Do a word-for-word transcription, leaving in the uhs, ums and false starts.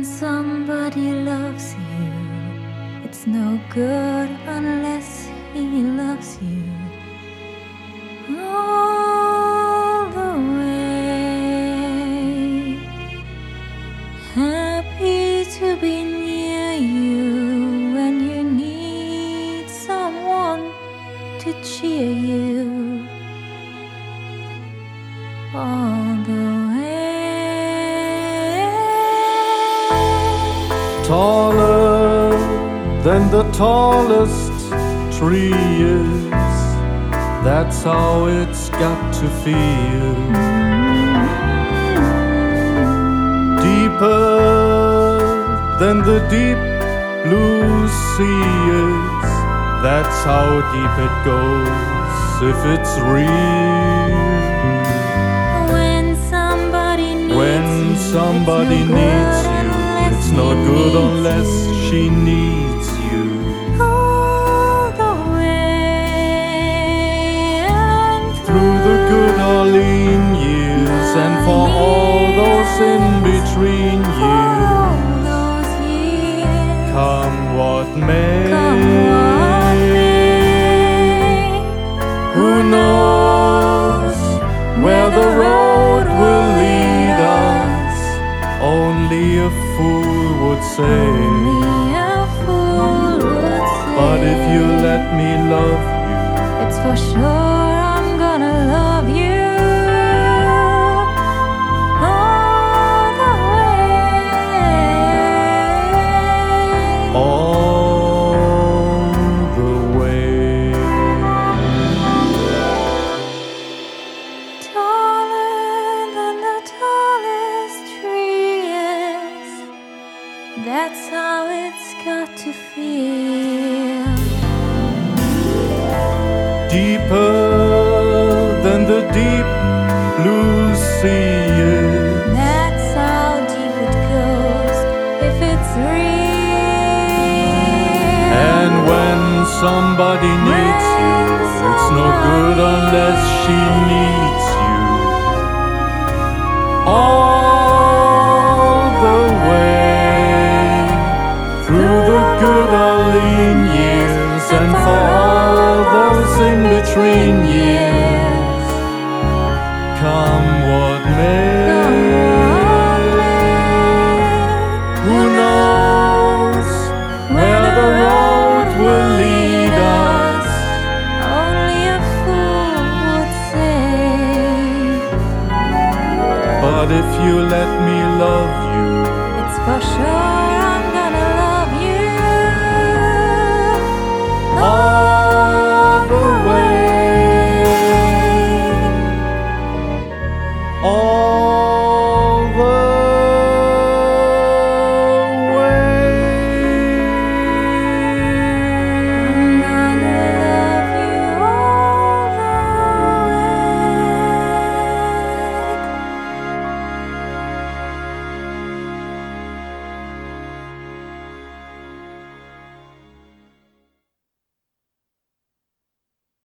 When somebody loves you, it's no good unless he loves you all the way. Happy to be near you when you need someone to cheer you all the way. Taller than the tallest tree is, that's how it's got to feel. Deeper than the deep blue sea is, that's how deep it goes if it's real. When somebody needs When you, somebody it's no needs good you, unless it's he not good needs unless you. she needs you. All the way and Through the good or lean years, and for all those in between years, all those years, come what may. come what may. Who knows where the road will lead us? Only a fool would say. Only a fool would say. But if you let me love you, it's for sure I'm gonna love you all the way. all the way. Taller than the tallest tree is, that's how it's got to feel. Deeper than the deep blue sea is, That's how deep it goes if it's real. and when somebody needs you, it's no good unless she needs you. All the way, through the good or lean years, and for all those in between years, come what may. Who knows where the road will lead us? Only a fool would say. But if you let me love you, It's for sure I'm gonna love you. all